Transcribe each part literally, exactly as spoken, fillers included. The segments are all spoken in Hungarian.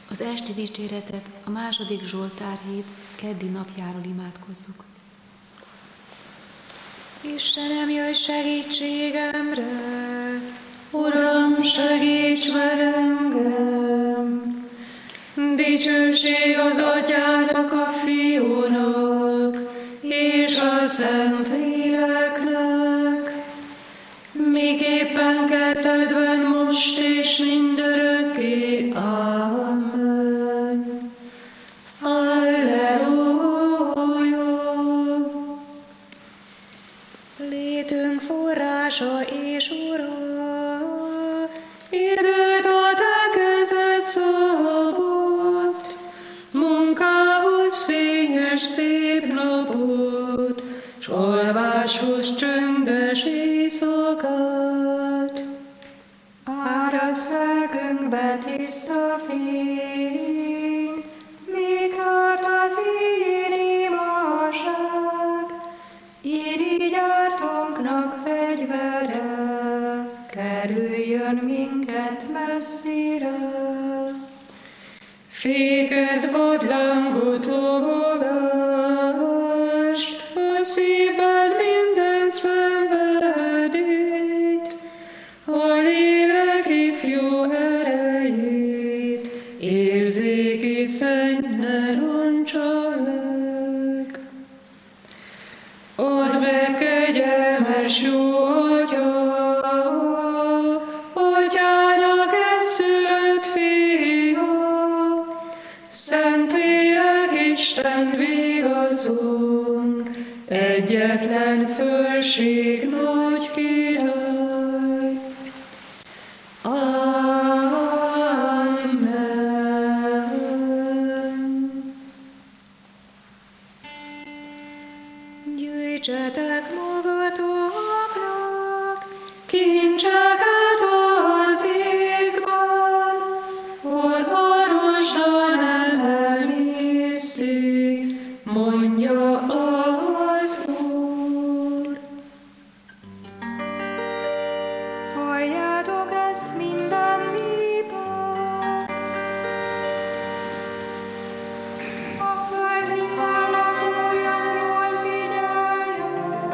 Az esti dicséretet a második Zsoltár hét keddi napjáról imádkozzuk. Istenem, jöjj segítségemre! Uram, segíts meg engem! Dicsőség az Atyának, a Fiúnak és a Szentléleknek, miképpen kezdetben, most és mindörökké. Amen. Alleluja! Létünk forrása és Ura, időt a te kezed szabott, munkához fényes szép napot, s alváshoz csöndes éjszakát. Árasz lelkünkbe tiszta fényt, míg tart az éjjéli imahság, irigy ártónknak fegyvere, kerüljön minket messzire. Fékez vadlangot lobogást, a szívben minden szenvedélyt, a lélek ifjú erejét, érzéki szent ne roncsa meg. Add meg, kegyelmes jó Atya, Atyának egyszülött Fia, Szentlélek Isten vigaszunk, egyetlen fölség nagy király. Amen. Gyűjtsetek magatoknak kincseket az égben, hol marosdan emelészti, mondja az Úr. Halljátok ezt minden népek! A föld minden lakója jól figyeljen!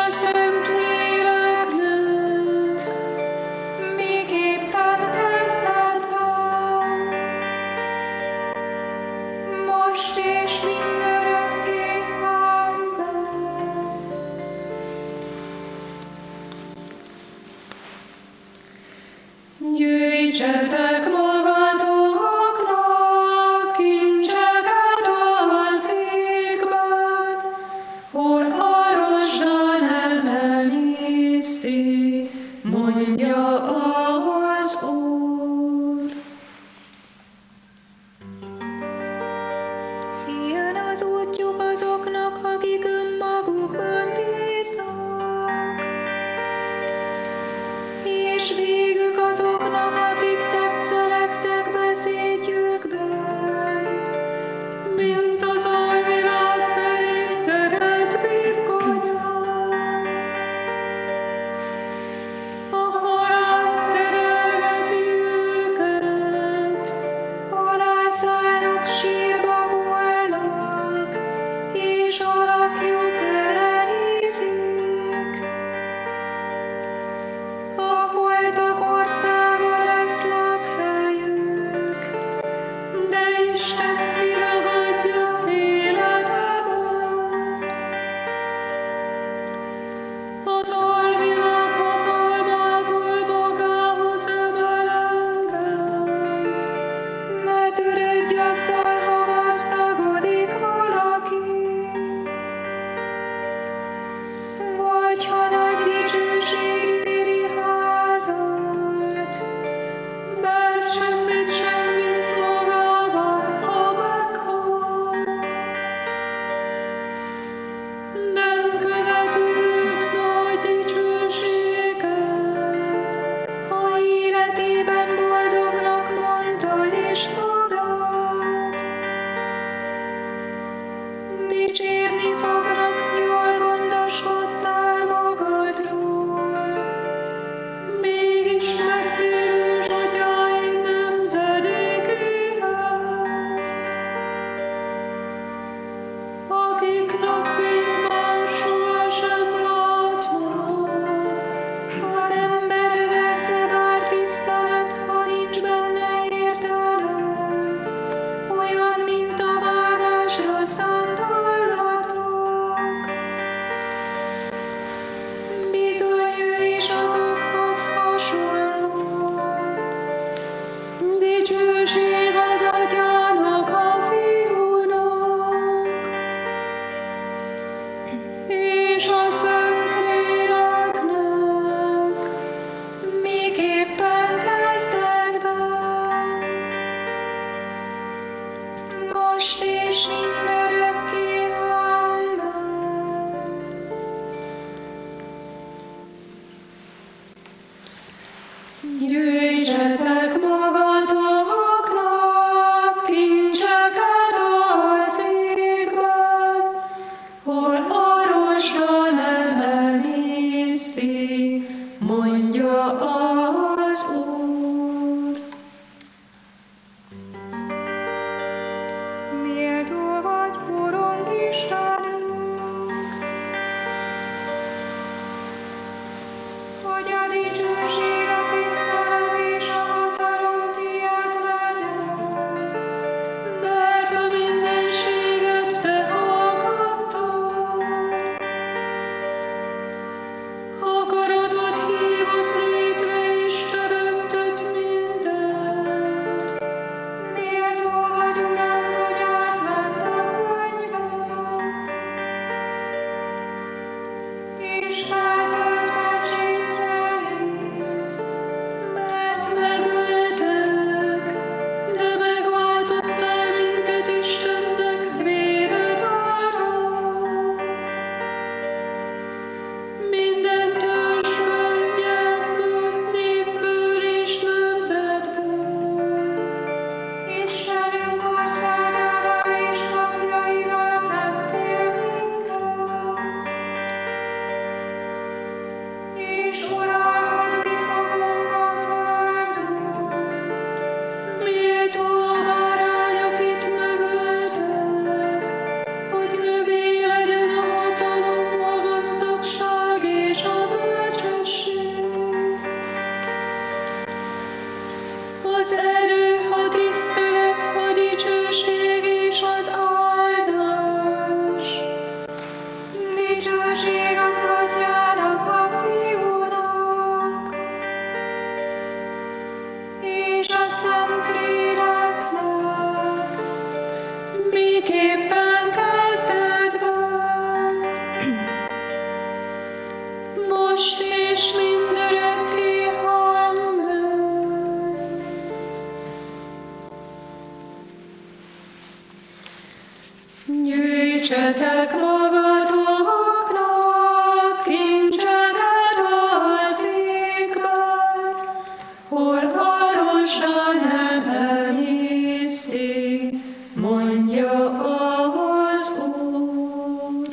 Gyűjtsetek magatoknak kincseket az égben, hol a rozsda nem emészti, mondja az Úr. Ilyen az útjuk azoknak, akik önmagukban bíznak, és végük azoknak, akik tetszelegtek beszédjükben, mint az alvilág fehér teret birkonyán. A halál terelgeti őket, alászállnak, sírba hullnak, és alakjuk elenízik. A holtak országa lesz lakhelyük, de Isten kiragadja életemet. Az alvilág hatalmából magához emel engem, ne törődj azzal, ha gazdagodik valaki, vagy ha nagy dicsőség éri házat, mert semmit sem visz magával, ha meghal. Nem követ őt nagy dicsőséget, ha életében boldognak mondta és magát. Dicsérni fognak, jól gondoskodtál magadról, mégis megtérős atyáink nemzedékéhez, akik napfényben sohasem látnak. Az ember övezze bár tisztelet, ha nincs benne értelem, olyan, mint a vágásra szánt állatok. Bizony ő is azokhoz hasonló. Dicsőség az Atyának, a Fiúnak, és a Szentléleknek, miképpen kezdetben, most és mindörökké. Amen. Gyűjtsetek magatoknak kincseket az égben, hol a rozsda nem emészti, mondja az Úr. Méltó vagy, Urunk Istenünk, hogy a dicsőség, a tisztelet és a hatalom tiéd legyen, mert a mindenséget te hallgattad. Akaratod hívott létre és teremtett mindent. Méltó vagy, Uram, hogy átvedd a mennyben, és feltölt pecsétjeit, mert megöltek, de megváltottál minket Istennek véredára. Minden törzsből, nyelvből, népből és nemzetből, Istenünk országába és napjaival tettél minket. most és mindörökké. Amen. Gyűjtsetek magatoknak kincseket az égben, hol a rozsa nem emészti, mondja az Úr.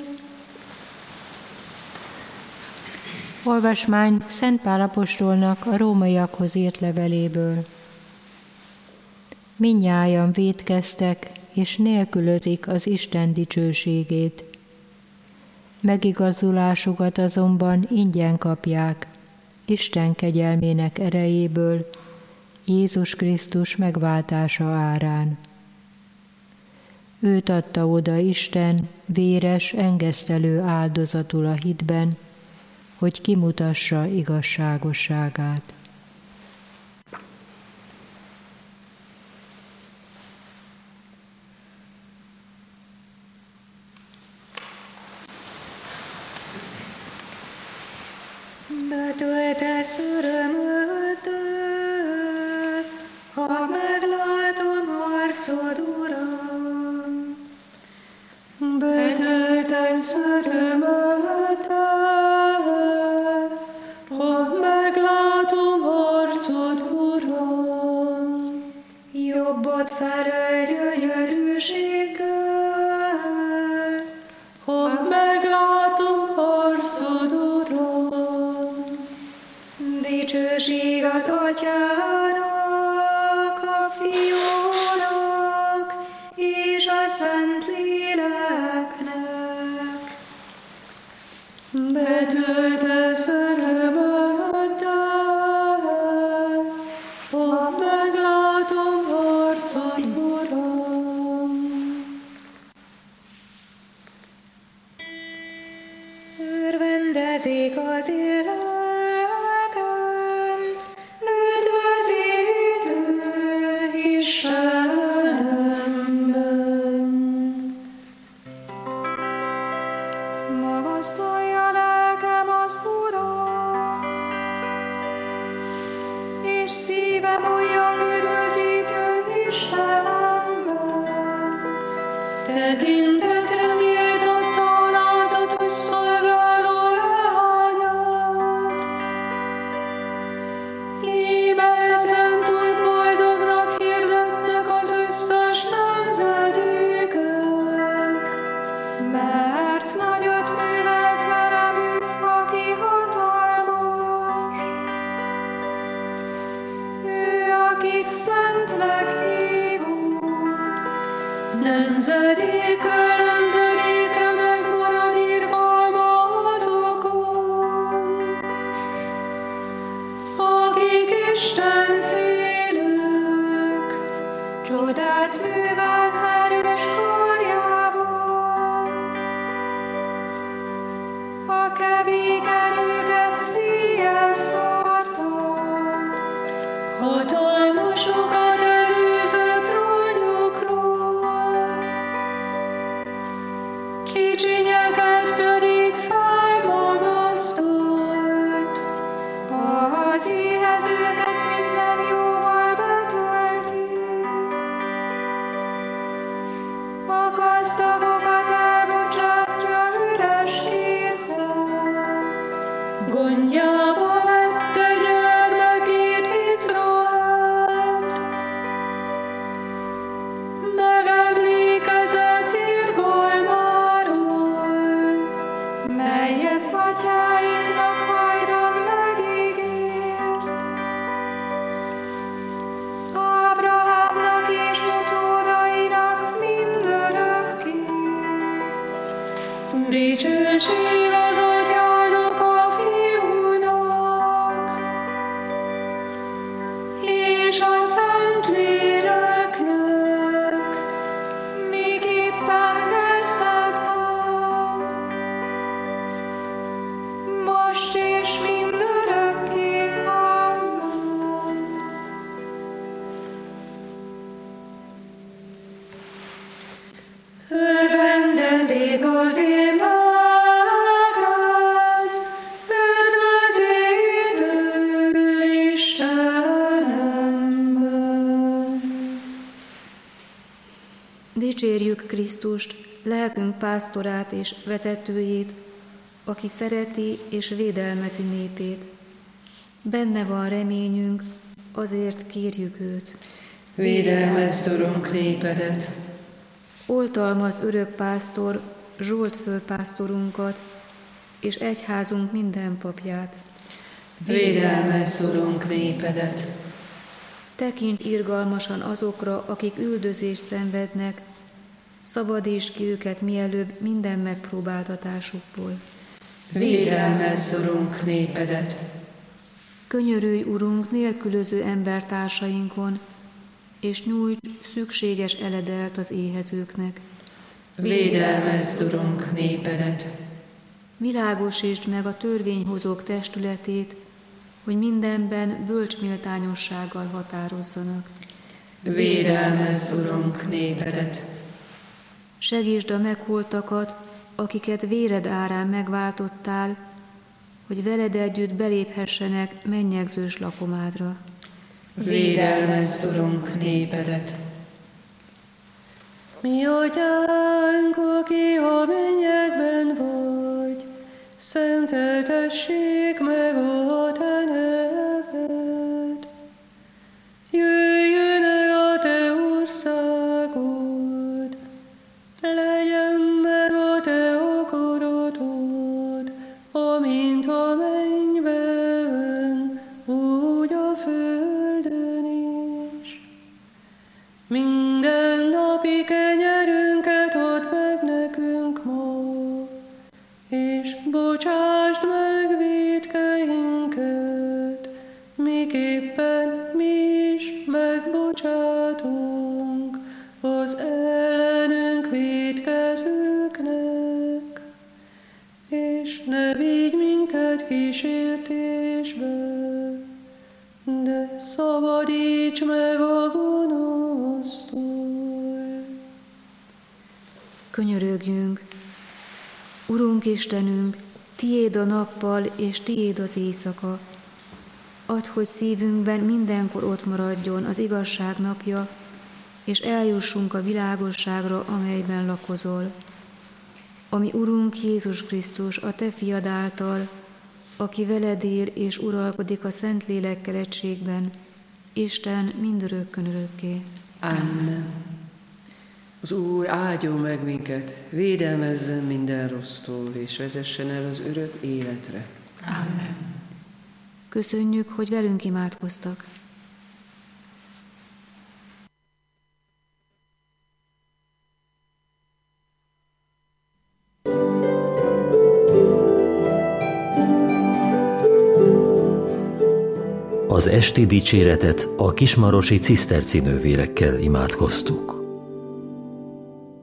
Olvasmány Szent Pál apostolnak a rómaiakhoz írt leveléből. Mindnyájan vétkeztek, és nélkülözik az Isten dicsőségét. Megigazulásukat azonban ingyen kapják, Isten kegyelmének erejéből, Jézus Krisztus megváltása árán. Őt adta oda Isten véres, engesztelő áldozatul a hitben, hogy kimutassa igazságosságát. Betöltesz örömöddel, ha meglátom arcod, Uram. Betöltesz örömöddel, ha meglátom arcod, Uram. Jobbot felől gyönyörűséggel, ha meglátom arcod, Uram. Dicsőség az Atyának, a Fiúnak és a Szentléleknek. Betöltesz örömöddel, ha meglátom arcod, Uram. Örvendezik az élet, Magasztalja lelkem az Urat, és szívem újjong üdvözítő Istenemben. Tekintetre méltatta alázatos szolgáló leányát. Íme ezentúl boldognak hirdetnek az összes nemzedékek. Mert nagyot művelt velem ő, aki hatalmas. Ő, akit szentnek hívunk. Nemzedékről nemzedékre megmarad irgalma azokon, akik Isten félők. Csodát művelt erős karjával, a kevéken őket szíjjel szórta. Hatalmasokat előzött ranyokról, kicsinyeket pedig felmagasztott. Az éhezőket minden jóval betölti, a gazdagokat elbocsátja üres kézzel. Gondjába vette gyermekét Izraelt, megemlékezett irgalmáról, melyet atyáinknak hajdan megígért. Ábrahámnak és utódainak mindörökké. dicsőség az Atyának, a Fiúnak Dicsérjük Krisztust, lelkünk pásztorát és vezetőjét, aki szereti és védelmezi népét. Benne van reményünk, azért kérjük őt. Védelmezd, Urunk, népedet! Oltalmazd örök pásztor, Zsolt főpásztorunkat, és egyházunk minden papját. Védelmezd, Urunk, népedet! Tekints irgalmasan azokra, akik üldözést szenvednek, szabadítsd ki őket mielőbb minden megpróbáltatásukból. Védelmezd, Urunk, népedet! Könyörülj, Urunk, nélkülöző embertársainkon, és nyújts szükséges eledelt az éhezőknek. Védelmezd, Urunk, népedet! Világosítsd meg a törvényhozók testületét, hogy mindenben bölcs méltányossággal határozzanak. Védelmezd, Urunk, népedet! Segítsd a megholtakat, akiket véred árán megváltottál, hogy veled együtt beléphessenek mennyegzős lakomádra. Védelmezd, Urunk, népedet! Mi atyánk, aki a mennyekben vagy, szenteltessék meg a te neved. Jöjjön el a te országod, legyen meg a te akaratod, amint a mennyben, úgy a földön is. Minden napi kenyerünket add meg nekünk ma, és bocsásd meg vétkeinket, miképpen mi is megbocsátunk az ellenünk vétkezőknek, és ne vigy minket kísértésbe, de szabadíts meg a gonosztól. Könyörögjünk! Urunk Istenünk, tiéd a nappal és tiéd az éjszaka. Add, hogy szívünkben mindenkor ott maradjon az igazság napja, és eljussunk a világosságra, amelyben lakozol. Ami Urunk Jézus Krisztus, a te fiad által, aki veled él és uralkodik a Szentlélekkel egységben, Isten mindörökkön örökké. Amen. Az Úr áldjon meg minket, védelmezzen minden rossztól, és vezessen el az örök életre. Amen. Köszönjük, hogy velünk imádkoztak. Az esti dicséretet a kismarosi ciszterci nővérekkel imádkoztuk.